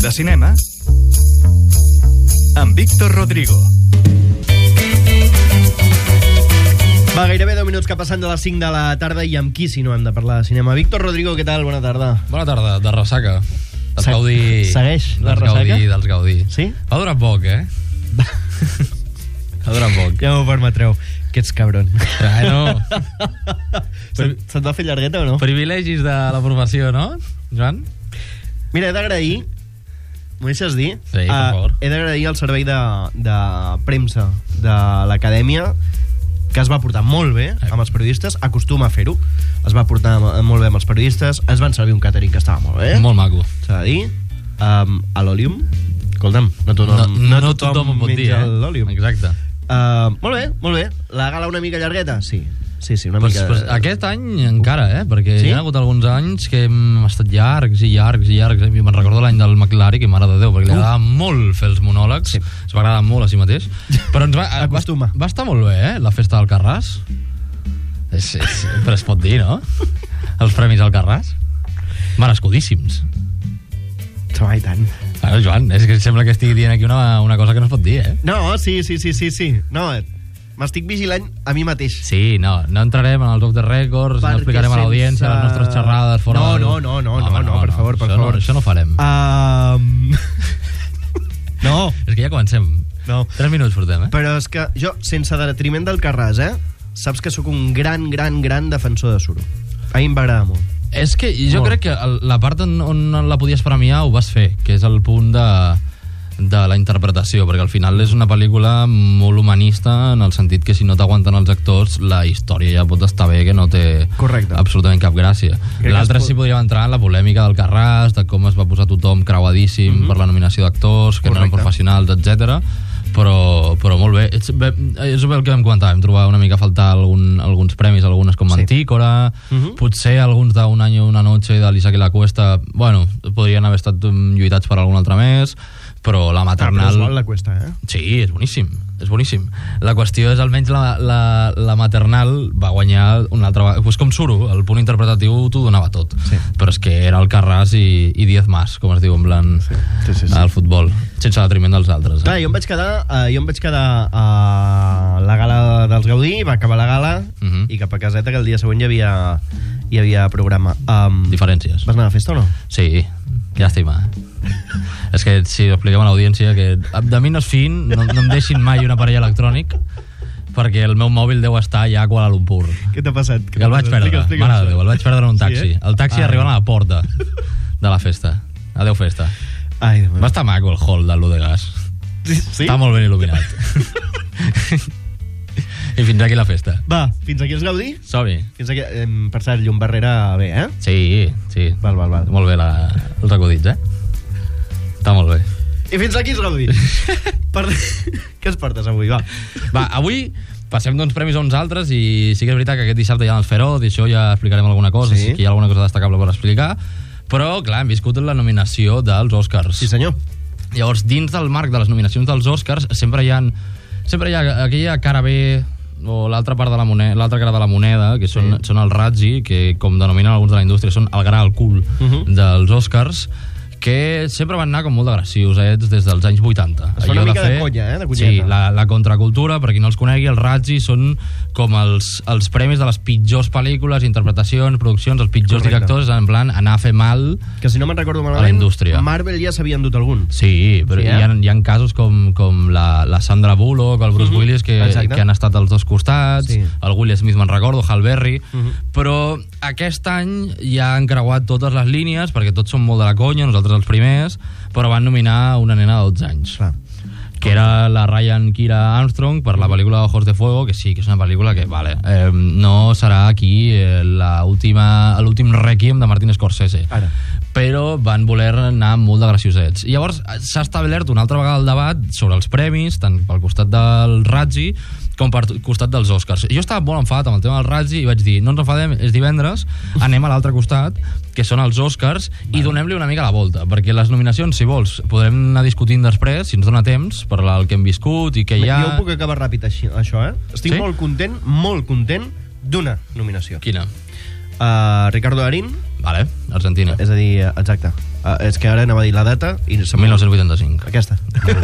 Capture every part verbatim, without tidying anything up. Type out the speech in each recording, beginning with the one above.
de cinema amb Víctor Rodrigo. Va, gairebé deu minuts que passen de les cinc de la tarda i amb qui si no hem de parlar de cinema. Víctor Rodrigo, què tal? Bona tarda. Bona tarda, de ressaca. Dels Se- Gaudí... segueix la dels ressaca? Gaudí, dels Gaudí. Sí? Va durar poc, eh? Va durar poc. Ja m'ho permetreu, que ets cabron. Bueno, Se- Se't va fer llargueta o no? privilegis de la professió, no, Joan? Mira, he d'agrair, m'ho deixes dir? Sí, per Ah, favor. He d'agrair el servei de, de premsa de l'acadèmia, que es va portar molt bé amb els periodistes, acostuma a fer-ho. Es va portar molt bé amb els periodistes, es van servir un catering que estava molt bé. Molt maco. S'ha de dir. Um, a l'Olium, escolta'm, no tothom, no, no tothom ho pot dir, menja eh? l'Olium. Exacte. Uh, molt bé, molt bé. La gala una mica llargueta? Sí, sí, sí, una Pues, mica... pues aquest any encara, eh? Perquè Sí? hi ha hagut alguns anys que hem estat llargs i llargs i llargs. I me'n recordo l'any del McLaren, que mare de Déu, perquè li Uh. agradava molt fer els monòlegs. Sí. Es va agradar molt a si mateix. Però ens va, va, Acostuma. va estar molt bé, eh? La festa del Carràs. És, és, però es pot dir, no? Els premis al Carràs. Merescudíssims. Home, i tant. Bueno, Joan, és que sembla que estigui dient aquí una, una cosa que no es pot dir, eh? No, sí, sí, sí, sí, sí. No, eh, m'estic vigilant a mi mateix. Sí, no, no entrarem en els off the records, no Perquè explicarem a l'audiència sense- les nostres xerrades fora... No, del- no, no, no, Home, no, no, per favor, per això favor. No, això no farem. Um... no, És que ja comencem. no. Tres minuts portem, eh? Però és que jo, sense detriment del Carràs, eh, saps que sóc un gran, gran, gran defensor de Suro. A mi em va agradar molt. És que jo Molt. crec que el- la part on, on la podies premiar ho vas fer, que és el punt de, de la interpretació, perquè al final és una pel·lícula molt humanista, en el sentit que si no t'aguanten els actors, la història ja pot estar bé, que no té Correcte. absolutament cap gràcia. que L'altre es pot- sí podríem entrar en la polèmica del Carràs, de com es va posar tothom creuadíssim mm -hmm. per la nominació d'actors, que no eren Correcte. professionals, etcètera. Però, però molt bé. És, bé. És el que vam comentar, vam trobar una mica a faltar algun, alguns premis, algunes com Sí. Mantícora, Uh -huh. potser alguns d'un any o una noche de l'Isaac i la Cuesta, bueno, podrien haver estat um, lluitats per algun altre més, però la Ah, però maternal... és bona la cuesta, eh? Sí, és boníssim, és boníssim. La qüestió és, almenys la, la, la maternal va guanyar una altra vegada. Pues com Suro, el punt interpretatiu t'ho donava tot. Sí. Però és que era el Carràs i, i Diez más, com es diu en plan Sí, sí, sí, sí. al futbol, sense detriment dels altres. Clar, Eh? jo em vaig quedar, uh, jo em vaig quedar a la gala dels Gaudí, va acabar la gala, Uh -huh. i cap a caseta, que el dia següent hi havia, hi havia programa. Um, Diferències. Vas anar a la festa o no? Sí, llàstima. És que si ho expliquem a l'audiència, que de mi no es fiïn, no, no em deixin mai un aparell electrònic, perquè el meu mòbil deu estar ja a Kuala Lumpur. Què t'ha passat? Què Que el t'ha vaig passat? perdre, Explica, explica mare de això. Déu, el vaig perdre en un taxi. Sí, eh? El taxi Ai. arribant a la porta de la festa. Adéu, festa. Ai, Déu meu. Va estar maco el hall del Lu de Gas. Sí? sí? Està molt ben il·luminat. I fins aquí la festa. Va, fins aquí els Gaudí? Som-hi. Fins aquí, eh, per cert, llum barrera bé, eh? Sí, sí. Val, val, val. Molt bé la, els acudits, eh? Està molt bé. I fins aquí els Gaudí. per... Què es portes avui, va? Va, avui passem d'uns premis a uns altres i sí que és veritat que aquest dissabte hi ha els Ferot i això ja explicarem alguna cosa, Sí. sí que hi ha alguna cosa destacable per explicar, però clar, hem viscut la nominació dels Oscars. Sí, senyor. Llavors, dins del marc de les nominacions dels Oscars sempre hi ha, sempre hi ha aquella cara B o l'altra part de la moneda, l'altra cara de la moneda, que són, Sí. són el Razzie, que com denominen alguns de la indústria són el gra al cul Uh -huh. dels Oscars, que sempre van anar com molt d'agressiusets des dels anys vuitanta. Es fa una Allò mica de conya, eh, de conyeta. Sí, la, la contracultura, per qui no els conegui, els Razzie són com els, els premis de les pitjors pel·lícules, interpretacions, produccions, els pitjors Correcte. directors, en plan, anar a fer mal. Que si no me'n recordo malament, A la indústria. Marvel ja s'havia endut algun. Sí, però Sí, sí, eh? hi, ha, hi ha casos com, com la, la Sandra Bullock o el Bruce Mhm, Willis que, exacte. que han estat als dos costats, Sí. el Will Smith me'n recordo, Halle Berry, Mhm. però aquest any ja han creuat totes les línies, perquè tots són molt de la conya, nosaltres els primers, però van nominar una nena de dotze anys. Clar. Que era la Ryan Kira Armstrong per la pel·lícula Ojos de Fuego, que sí, que és una pel·lícula que, vale, eh, no serà aquí eh, l'últim Requiem de Martin Scorsese. Ara. Però van voler anar amb molt de graciosets. I llavors s'ha establert una altra vegada el debat sobre els premis, tant pel costat del Razzie com per costat dels Oscars. Jo estava molt enfadat amb el tema del Razzie i vaig dir, no ens enfadem, és divendres, anem a l'altre costat, que són els Oscars, i donem-li una mica la volta, perquè les nominacions, si vols, podrem anar discutint després, si ens dona temps, per el que hem viscut i què hi ha... Jo ho puc acabar ràpid així, això, eh? Estic Sí? molt content, molt content d'una nominació. Quina? Uh, Ricardo Darín, Vale, Argentina. És a dir, exacte. Uh, és que ara anava a dir la data i... mil nou-cents vuitanta-cinc. Aquesta.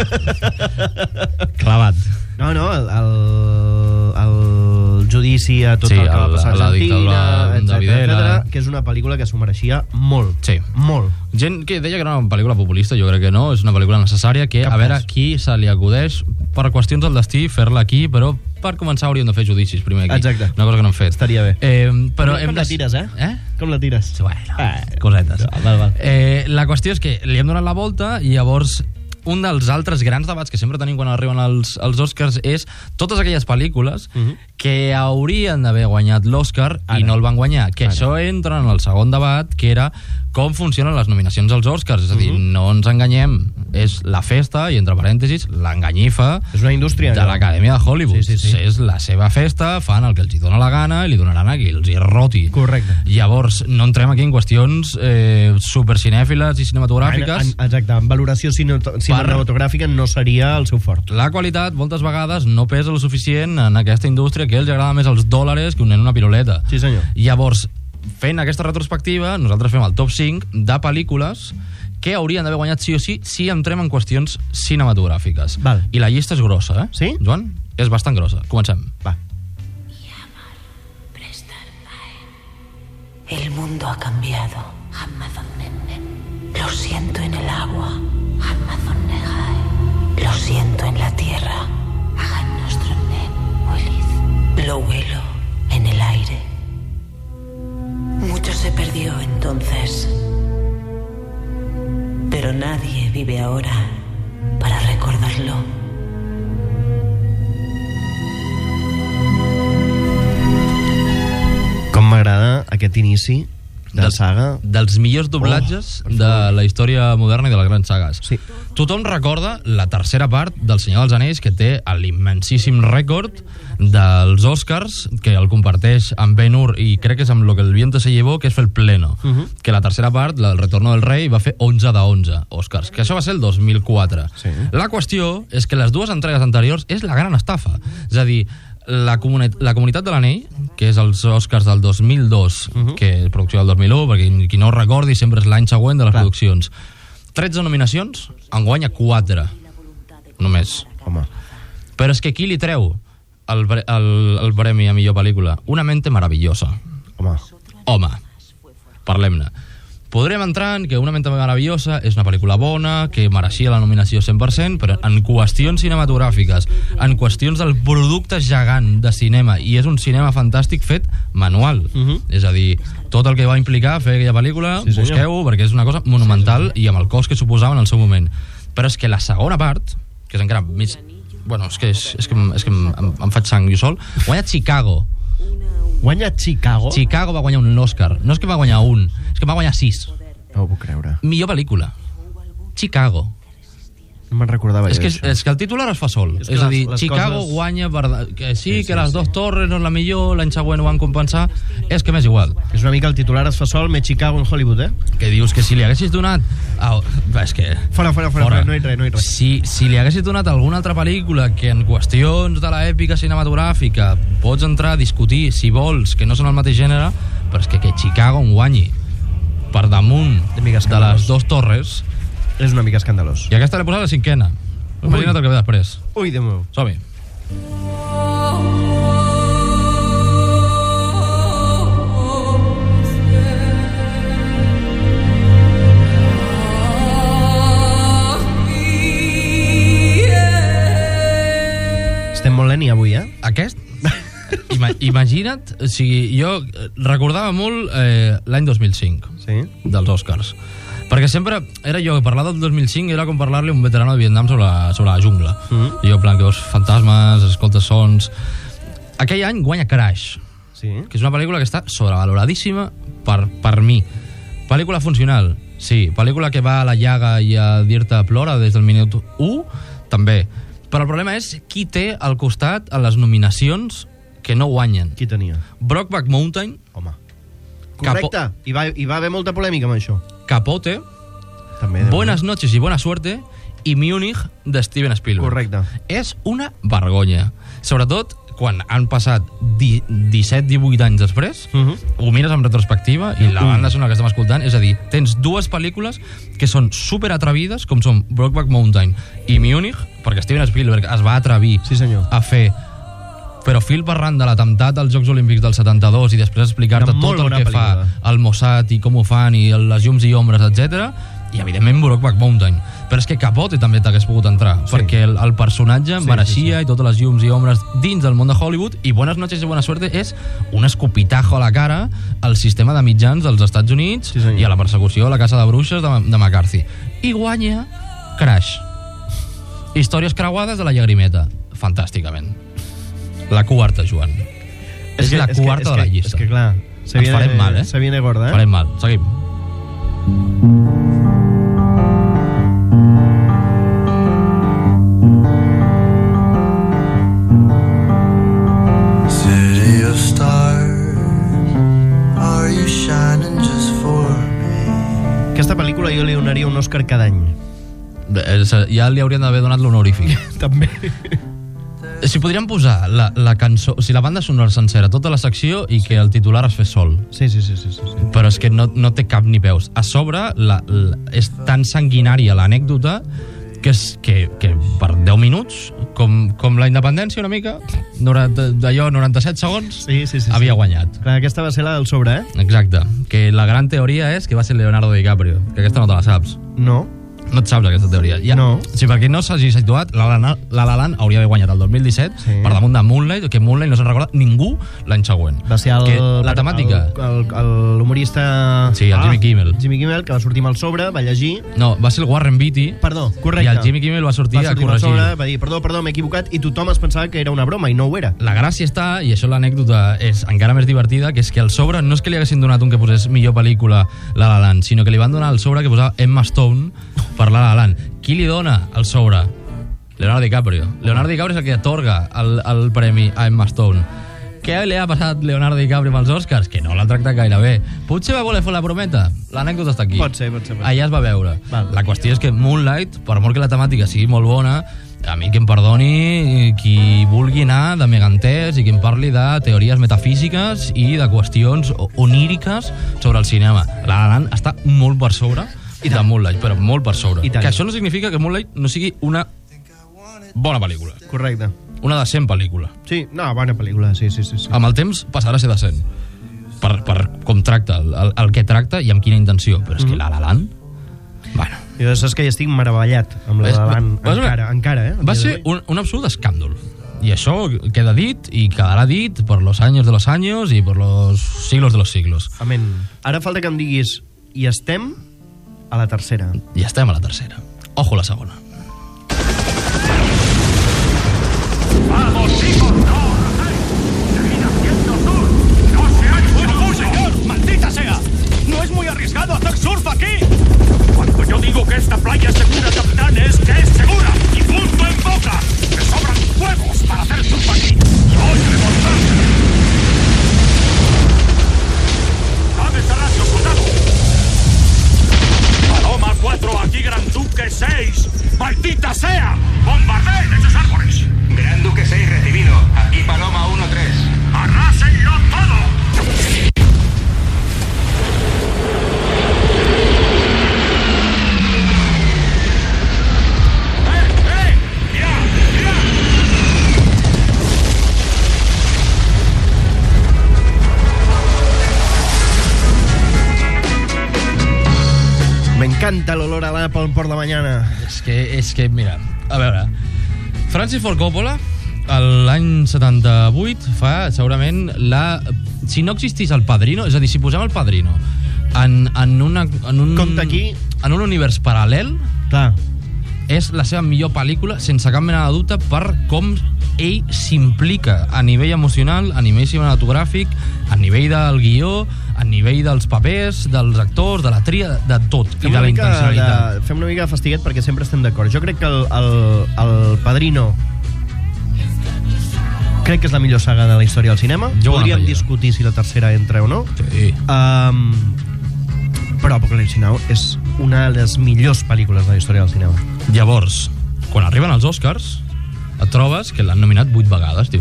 Clavat. No, no, el, el, el judici a tot Sí, el que va el- passar a la Argentina, dictadura de etcètera, Videla. etcètera, que és una pel·lícula que s'ho mereixia molt. Sí. Molt. Gent que deia que era una pel·lícula populista, jo crec que no, és una pel·lícula necessària que Cap a veure cas. qui se li acudeix per qüestions del destí fer-la aquí, però per començar hauríem de fer judicis primer aquí. Exacte. Una cosa que no hem fet. Estaria bé. Eh, però com hem la de... tires, eh? Eh? Com la tires? Bueno, Ah, cosetes. val, val. Eh, la qüestió és que li hem donat la volta i llavors un dels altres grans debats que sempre tenim quan arriben els, els Oscars és totes aquelles pel·lícules uh -huh. que haurien d'haver guanyat l'Oscar i no el van guanyar. Que Ara. això entra en el segon debat, que era com funcionen les nominacions als Oscars. És a dir, uh -huh. no ens enganyem. És la festa, i entre parèntesis, l'enganyifa És una indústria. de no? l'Acadèmia de Hollywood. Sí, sí, sí. És la seva festa, fan el que els hi dóna la gana i li donaran a qui els hi roti. Correcte. Llavors, no entrem aquí en qüestions eh, supercinèfiles i cinematogràfiques. En, en, exacte, en valoració cine- cinematogràfica no seria el seu fort. La qualitat, moltes vegades, no pesa el suficient en aquesta indústria, que els agrada més els dòlars que un nen una piruleta. Sí, senyor. Llavors, fent aquesta retrospectiva, nosaltres fem el top cinc de pel·lícules que haurien d'haver guanyat sí o sí si entrem en qüestions cinematogràfiques. Val. I la llista és grossa, eh? Sí? Joan? És bastant grossa. Comencem. Va. El mundo ha cambiado. Lo siento en el agua. Lo siento en la tierra. Lo huelo en el aire. Mucho se perdió entonces. Pero nadie vive ahora para recordarlo. Com m'agrada aquest inici de Del- saga. Dels millors doblatges Oh, per de favor. la història moderna i de les grans sagues. Sí. Tothom recorda la tercera part del Senyor dels Anells, que té l'immensíssim rècord dels Oscars, que el comparteix amb Ben-Hur i crec que és amb lo que el viento se llevó, que és fer el pleno. Uh -huh. Que la tercera part, el Retorno del Rei, va fer onze de onze Oscars, que això va ser el dos mil quatre. Sí. La qüestió és que les dues entregues anteriors és la gran estafa. És a dir, la, comuni la Comunitat de l'Anell, que és els Oscars del dos mil dos, uh -huh. que és producció del dos mil u, perquè qui no ho recordi sempre és l'any següent de les Clar. produccions. tretze nominacions, en guanya quatre. Només. Home. Però és que qui li treu el, pre- el, el premi a millor pel·lícula? Una mente maravillosa. Home. Home, parlem-ne. Podrem entrar en que Una mente meravellosa és una pel·lícula bona, que mereixia la nominació cent per cent, però en qüestions cinematogràfiques, en qüestions del producte gegant de cinema, i és un cinema fantàstic fet manual. Uh -huh. És a dir, tot el que va implicar fer aquella pel·lícula, Sí, senyor. busqueu-ho, perquè és una cosa monumental i amb el cost que suposava en el seu moment. Però és que la segona part, que és encara més... Bueno, és que, és, és que, em- és que em, em, em faig sang jo sol, guanya Chicago. Guanya Chicago? Chicago va guanyar un Oscar. No és que va guanyar un, és que va guanyar sis. No ho puc creure. Millor pel·lícula. Chicago. No me'n recordava És jo que, d'això. és que el titular es fa sol. És És, que a les- dir, les Chicago coses- guanya per, que sí, Sí, sí, que les sí. dos torres no és la millor, l'any següent ho van compensar. És que m'és igual. És una mica el titular es fa sol, més Chicago en Hollywood, eh? Que dius que si li haguessis donat... Ah, és que... Fora, fora, fora, fora. no hi res, no hi res. Si, si li haguessis donat alguna altra pel·lícula que en qüestions de l'èpica cinematogràfica pots entrar a discutir, si vols, que no són el mateix gènere, però és que que Chicago en guanyi per damunt De mica de escandalós. les dos torres, És una mica escandalós. i aquesta l'he posat a la cinquena. Imagina't el que ve després. Ui, Déu meu. Som-hi. Estem molt leni avui, eh? Aquest? Ima imagina't, o sigui, jo eh, recordava molt eh, l'any dos mil cinc Sí. dels Oscars, perquè sempre era jo, parlar del dos mil cinc era com parlar-li a un veterano de Vietnam sobre la, sobre la jungla. Mhm. I jo, en plan, que veus fantasmes, escoltes sons... Aquell any guanya Crash, Sí. que és una pel·lícula que està sobrevaloradíssima per, per mi. Pel·lícula funcional, sí. Pel·lícula que va a la llaga i a dir-te plora des del minut u, també. Però el problema és qui té al costat a les nominacions que no guanyen. Qui tenia? Brokeback Mountain, Home. Capo- Correcte. I va, hi va haver molta polèmica amb això. Capote, També. Déu Buenas noches y buena suerte i Múnich de Steven Spielberg. Correcte. És una vergonya. Sobretot quan han passat disset divuit anys després, Uh -huh. ho mires en retrospectiva i la banda sonora que estem escoltant, és a dir, tens dues pel·lícules que són super atrevides, com són Brokeback Mountain i Munich, perquè Steven Spielberg es va atrevir Sí, senyor. a fer però fil per ran de l'atemptat als Jocs Olímpics del setanta-dos i després explicar-te Una molt tot el bona que pel·lícula. fa el Mossad i com ho fan i les llums i ombres, etcètera, i evidentment Brokeback Mountain. Però és que Capote també t'hagués pogut entrar, Sí. perquè el, el personatge Sí, mereixia sí, sí. i totes les llums i ombres dins del món de Hollywood, i Buenas noches y buena suerte és un escopitajo a la cara al sistema de mitjans dels Estats Units Sí, senyor. i a la persecució a la casa de bruixes de, de McCarthy. I guanya Crash. Històries creuades de la llagrimeta. Fantàsticament. La quarta, Joan. És, és la que- quarta és de la que, llista. És que clar, se Ens viene, farem mal, eh? Se viene gorda, eh? Farem mal. Seguim. City of stars, are you shining just for me? Aquesta pel·lícula jo li donaria un Òscar cada any. Eh, Ja li haurien d'haver donat l'honorífic. També. Si podríem posar la, la cançó, o sigui, la banda sonora sencera, tota la secció, i que el titular es fes sol. Sí, sí, sí, sí, sí, sí. Però és que no, no té cap ni peus. A sobre, la, la, és tan sanguinària l'anècdota que, és, que, que per deu minuts, com, com la independència una mica, noranta, d'allò noranta-set segons, Sí, sí, sí, havia sí. guanyat. Clar, aquesta va ser la del sobre, eh? Exacte. Que la gran teoria és que va ser Leonardo DiCaprio, que aquesta no te la saps. No. No et saps aquesta teoria. Ja, No. Si per qui no s'hagi situat, La La, La, La La Land hauria d'haver guanyat el dos mil disset Sí. per damunt de Moonlight, que Moonlight no se'n recorda ningú l'any següent. Va ser el... Que la temàtica... El, el, el, l'humorista... Sí, el Jimmy Kimmel. Jimmy Kimmel, que va sortir amb el sobre, va llegir... No, va ser el Warren Beatty. Perdó, correcte. I el Jimmy Kimmel va sortir, va sortir a amb el corregir. sobre, va dir, perdó, perdó, m'he equivocat, i tothom es pensava que era una broma, i no ho era. La gràcia està, i això l'anècdota és encara més divertida, que és que el sobre no és que li haguessin donat un que posés millor pel·lícula La La Land, sinó que li van donar el sobre que posava Emma Stone per La La Land. Qui li dona el sobre? Leonardo DiCaprio. Leonardo DiCaprio és el que atorga el, el premi a Emma Stone. Què li ha passat Leonardo DiCaprio amb els Oscars? Que no l'ha tractat gaire bé. Potser va voler fer la prometa. L'anècdota està aquí. Pot ser, pot ser. Pot ser. Allà es va veure. Val. La qüestió és que Moonlight, per molt que la temàtica sigui molt bona, a mi que em perdoni qui vulgui anar de megantès i que em parli de teories metafísiques i de qüestions oníriques sobre el cinema. La La Land està molt per sobre I de tant. Moonlight, però molt per sobre. I tant. Que això no significa que Moonlight no sigui una bona pel·lícula. Correcte. Una decent pel·lícula. Sí, no, bona pel·lícula, sí, sí, sí. sí. Amb el temps passarà a ser decent. Per, per com tracta, el, el, el que tracta i amb quina intenció. Però és que La La Land... Bueno, Jo saps que ja estic meravellat amb la És- La La Land. va- Encara, encara, eh? va ser un, un absolut escàndol. I això queda dit i quedarà dit per los años de los años i per los siglos de los siglos. Amén. Ara falta que em diguis, i estem a la tercera. I estem a la tercera. Ojo a la segona. ¡Vamos, chicos! ¡No! ¡Seguid haciendo surf! ¡No seáis ¡Oh, señor! ¡Maldita sea! ¡No es muy arriesgado hacer surf aquí! Cuando yo digo que esta playa es segura, capitán, es que es segura. ¡Y punto en boca! ¡Me sobran huevos para hacer surf aquí! ¡Y voy a demostrarte! ¡Dame ese radio, soldado! Paloma cuatro, aquí Gran Duque seis. ¡Maldita sea! ¡Bombardeen esos árboles! Gran Duque seis recibido. Aquí Paloma uno tres. ¡Arrásenlo todo! ¡Eh, eh! ¡Mira, mira! Me encanta el olor a l'Apple por la mañana. És que, és que, mira, a veure, Francis Ford Coppola, l'any setanta-vuit, fa segurament la... Si no existís el Padrino, és a dir, si posem el Padrino en, en, una, en, un, Compte aquí. en un univers paral·lel, Clar, és la seva millor pel·lícula, sense cap mena de dubte, per com ell s'implica a nivell emocional, a nivell cinematogràfic, a nivell del guió, a nivell dels papers, dels actors, de la tria, de tot, fem i de una, la mica intencionalitat. de, fem una mica de fastiguet perquè sempre estem d'acord. Jo crec que el, el, el Padrino crec que és la millor saga de la història del cinema. Jo ho Podríem anaria. discutir si la tercera entra o no. Sí. Um, però Apocalypse Now és una de les millors pel·lícules de la història del cinema. Llavors, quan arriben els Oscars, et trobes que l'han nominat vuit vegades. Dius,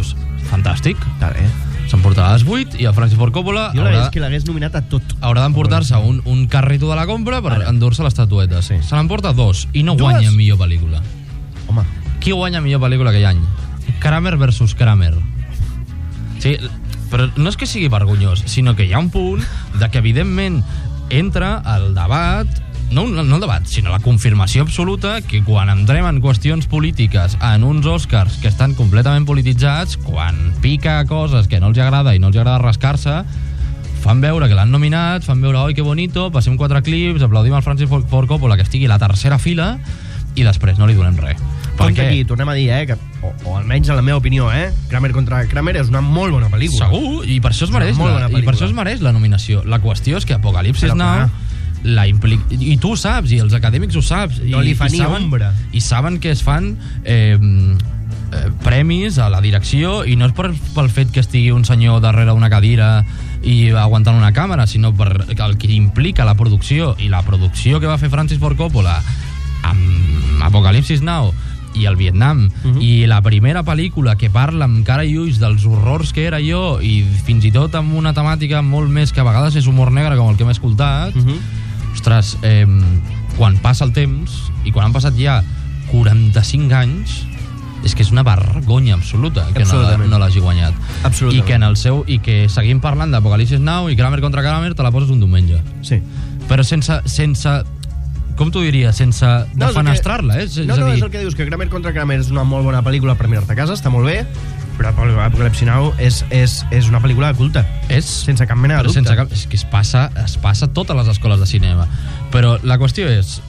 fantàstic. Està bé. S'emportarà les vuit i el Francis Ford Coppola Jo haurà, és que l'hagués nominat a tot. haurà d'emportar-se un, un carrito de la compra per Ara. endur-se l'estatueta. Sí. Se n'emporta dos i no Dues? guanya millor pel·lícula. Home, Qui guanya millor pel·lícula aquell any? Kramer versus Kramer. Sí, però no és que sigui vergonyós, sinó que hi ha un punt de que, evidentment, entra el debat, no, no el debat, sinó la confirmació absoluta que quan entrem en qüestions polítiques en uns Oscars que estan completament polititzats, quan pica coses que no els agrada i no els agrada rascar-se, fan veure que l'han nominat, fan veure, oi, que bonito, passem quatre clips, aplaudim al Francis Ford Coppola que estigui a la tercera fila i després no li donem res. perquè aquí tornem a dir, eh, que, o, o almenys en la meva opinió, eh, Kramer contra Kramer és una molt bona pel·lícula. Segur, i per això es mereix, molt la, bona i per això es pel·lícula. mereix la nominació. La qüestió és que Apocalipsis Però, Now clar. la implica, i tu ho saps, i els acadèmics ho saps, No i, li fa i ni saben, ombra. i saben que es fan eh, eh, premis a la direcció, i no és per, pel fet que estigui un senyor darrere una cadira i aguantant una càmera, sinó per el que implica la producció, i la producció que va fer Francis Ford Coppola amb Apocalipsis Now i el Vietnam, uh-huh. i la primera pel·lícula que parla amb cara i ulls dels horrors que era jo, i fins i tot amb una temàtica molt més que a vegades és humor negre, com el que hem escoltat. Uh-huh. Ostres, eh, quan passa el temps i quan han passat ja quaranta-cinc anys, és que és una vergonya absoluta que no, la, no l'hagi guanyat. I que en el seu i que seguim parlant d'Apocalipsis Now i Kramer contra Kramer te la poses un diumenge. Sí. Però sense, sense com t'ho diria, sense No, defenestrar-la, eh? És, no, és no, a dir, és el que dius, que Kramer contra Kramer és una molt bona pel·lícula per mirar-te a casa, està molt bé, però Apocalipsis Now és, és, és una pel·lícula de culte. és Sense cap mena de però dubte. sense cap, és que es passa, es passa a totes les escoles de cinema. Però la qüestió és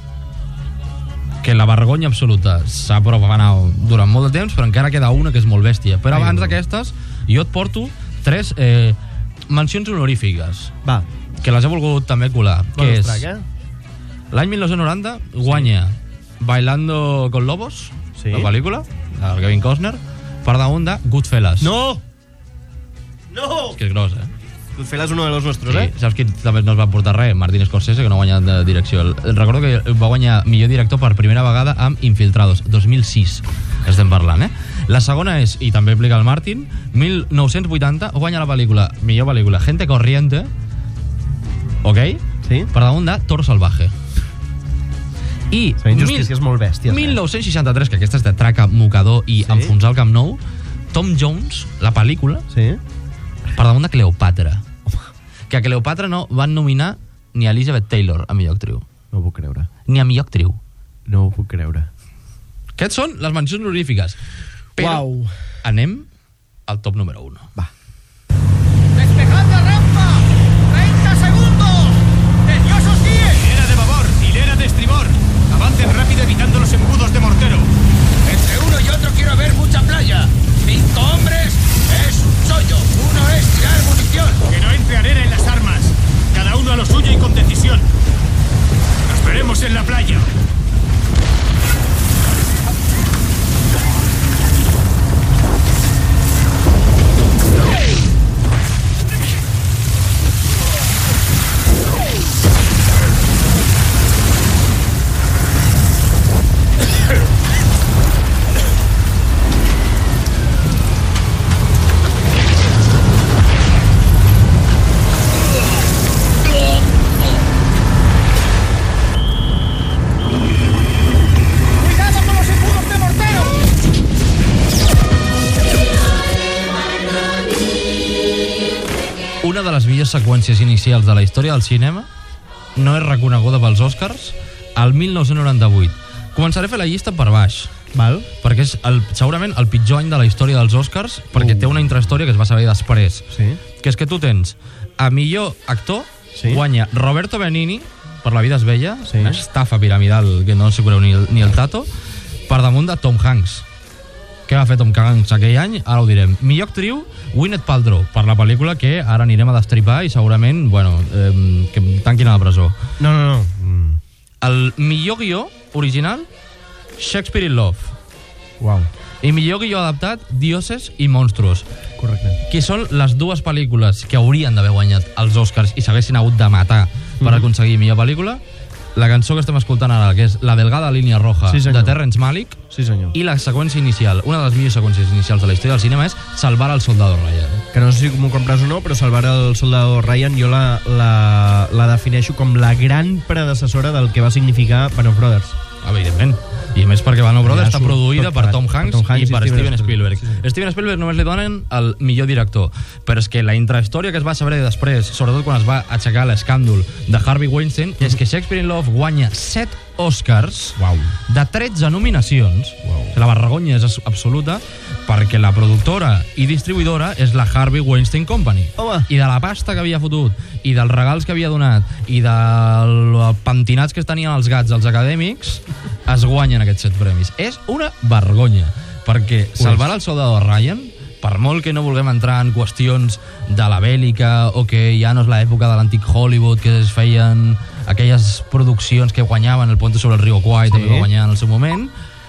que la vergonya absoluta s'ha profanat durant molt de temps, però encara queda una que és molt bèstia. Però Ai, abans no. d'aquestes, jo et porto tres eh, mencions honorífiques, Va, que les he volgut també colar. Que bonus és, track, eh? l'any dinou noranta guanya Bailando con Lobos, Sí. la pel·lícula, del Kevin Costner, per damunt de Goodfellas. No! No! És que és gros, eh? Goodfellas uno de los nuestros, Sí, eh? saps qui també no es va portar res? Martin Scorsese, que no ha guanyat de direcció. El- Recordo que va guanyar millor director per primera vegada amb Infiltrados, dos mil sis, estem parlant, eh? La segona és, i també aplica el Martin, mil nou-cents vuitanta guanya la pel·lícula, millor pel·lícula, Gente Corriente, ok? Sí. Per damunt de Toro Salvaje. I La injustícia és molt bèstia. mil nou-cents seixanta-tres, que aquesta és de traca, mocador i Sí. enfonsar el Camp Nou, Tom Jones, la pel·lícula, Sí. per damunt de Cleopatra. Que a Cleopatra no van nominar ni a Elizabeth Taylor a millor actriu, No ho puc creure. ni a millor actriu. No ho puc creure. Aquests són les mencions honorífiques. Però Uau. anem al top número uno. Va. ¡Despejad la rampa! ¡treinta segundos! ¡Nerviosos guíes! Hilera de babor, hilera de estribor. Avancen rápido evitando los embudos de mortero. Entre uno y otro quiero ver mucha playa. Cinco hombres es un chollo. Uno es tirar munición. Que no entre arena en las armas. Cada uno a lo suyo y con decisión. Nos veremos en la playa. ¡Cuidado con los embudos de mortero! Una de les millors seqüències inicials de la història del cinema no és reconeguda pels Oscars al mil nou-cents noranta-vuit. Començaré a fer la llista per baix, Val? perquè és el, segurament el pitjor any de la història dels Oscars, perquè Uh. té una intrahistòria que es va saber després. Sí. Que és que tu tens a millor actor, Sí. guanya Roberto Benigni per La vida és bella, Sí. una estafa piramidal que no s'ho creu ni el, ni el tato, per damunt de Tom Hanks. Què va fer Tom Hanks aquell any? Ara ho direm. Millor actriu, Gwyneth Paltrow, per la pel·lícula que ara anirem a destripar i segurament, bueno, eh, que em tanquin a la presó. No, no, no. Mm. El millor guió original, Shakespeare in Love. Uau. I millor guió adaptat, Dioses i Monstruos. Correcte. Que són les dues pel·lícules que haurien d'haver guanyat els Oscars i s'haguessin hagut de matar per Mhm. aconseguir millor pel·lícula, la cançó que estem escoltant ara, que és La delgada línia roja, Sí, senyor. de Terrence Malick, Sí, senyor. i la seqüència inicial, una de les millors seqüències inicials de la història del cinema, és Salvar al soldado Ryan. Que no sé si m'ho compres o no, però Salvar el soldado Ryan jo la, la, la defineixo com la gran predecessora del que va significar Band of Brothers. Evidentment. I més perquè Band of Brothers Ja està surt produïda tot per clar, Tom per Hanks, Tom Hanks i per i Steven Steven Spielberg. Spielberg. Sí, Steven Spielberg només li donen el millor director, però és que la intrahistòria que es va saber després, sobretot quan es va aixecar l'escàndol de Harvey Weinstein, és que Shakespeare in Love guanya set Oscars Uau. de tretze nominacions. La vergonya és absoluta, perquè la productora i distribuïdora és la Harvey Weinstein Company. Home. I de la pasta que havia fotut, i dels regals que havia donat, i dels pentinats que tenien els gats als acadèmics, es guanyen aquests set premis. És una vergonya, perquè Salvar el soldado Ryan, per molt que no vulguem entrar en qüestions de la bèl·lica o que ja no és l'època de l'antic Hollywood, que es feien aquelles produccions que guanyaven El puente sobre el río Kwai, sí. també va guanyar en el seu moment,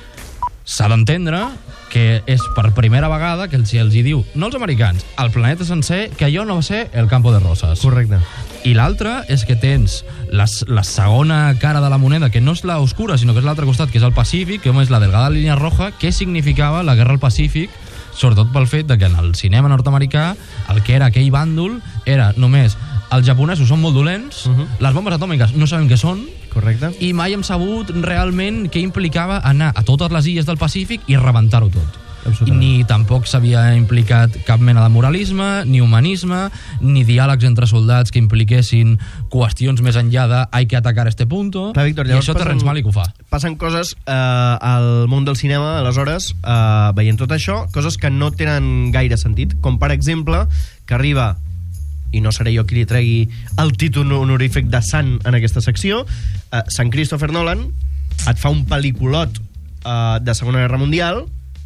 s'ha d'entendre que és per primera vegada que els, els hi diu, no els americans, al planeta sencer, que allò no va ser el Campo de Roses. Correcte. I l'altra és que tens la, la segona cara de la moneda, que no és la oscura, sinó que és l'altre costat, que és el Pacífic, que és la delgada línia roja, que significava la guerra al Pacífic, sobretot pel fet de que en el cinema nord-americà el que era aquell bàndol era només els japonesos són molt dolents, uh-huh. les bombes atòmiques no sabem què són, Correcte. i mai hem sabut realment què implicava anar a totes les illes del Pacífic i rebentar-ho tot. Ni tampoc s'havia implicat cap mena de moralisme, ni humanisme, ni diàlegs entre soldats que impliquessin qüestions més enllà de hay que atacar este punto. Clar, Víctor, i això Terrence Malick ho fa. Passen coses eh, al món del cinema, aleshores, eh, veient tot això, coses que no tenen gaire sentit, com per exemple que arriba, i no seré jo qui li tregui el títol honorífic de Sant en aquesta secció, eh, Sant Christopher Nolan et fa un pel·lículot eh, de Segona Guerra Mundial,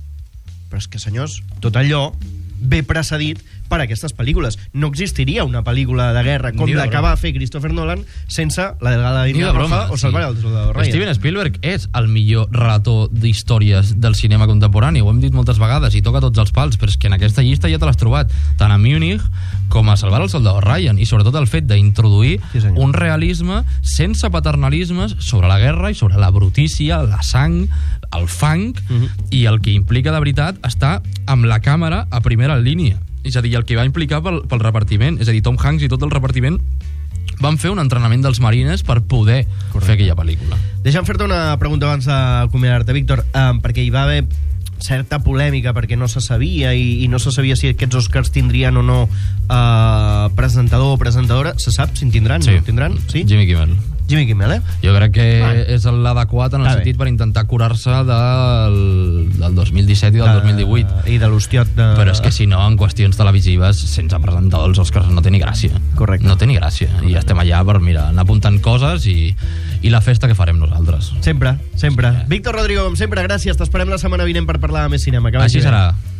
però és que, senyors, tot allò ve precedit per aquestes pel·lícules. No existiria una pel·lícula de guerra com la que va fer Christopher Nolan sense La delgada línia roja o Salvar el soldado Ryan. Steven Spielberg és el millor relator d'històries del cinema contemporani, ho hem dit moltes vegades i toca tots els pals, però és que en aquesta llista ja te l'has trobat tant a Múnich com a Salvar el soldado Ryan, i sobretot el fet d'introduir sí, un realisme sense paternalismes sobre la guerra i sobre la brutícia, la sang, el fang, uh-huh. i el que implica de veritat estar amb la càmera a primera línia. És a dir, el que va implicar pel, pel repartiment. És a dir, Tom Hanks i tot el repartiment van fer un entrenament dels marines per poder Correcte. fer aquella pel·lícula. Deixa'm fer-te una pregunta abans d'acomiadar-te, Víctor, eh, perquè hi va haver certa polèmica perquè no se sabia i, i no se sabia si aquests Oscars tindrien o no eh, presentador o presentadora. Se sap si en tindran? Sí. No tindran? Sí? Jimmy Kimmel. Jimmy Kimmel, eh? Jo crec que Vale. és l'adequat en el Està sentit bé. per intentar curar-se del, del dos mil disset i del De- dos mil divuit. I de l'hostiot de... Però és que si no, en qüestions televisives, sense presentador els Oscars no té ni gràcia. Correcte. No té ni gràcia. I estem allà per, mira, anar apuntant coses i, i la festa que farem nosaltres. Sempre, sempre. Sí. Víctor Rodrigo, com sempre, gràcies. T'esperem la setmana vinent per parlar de més cinema. Que vagi Així bé. serà.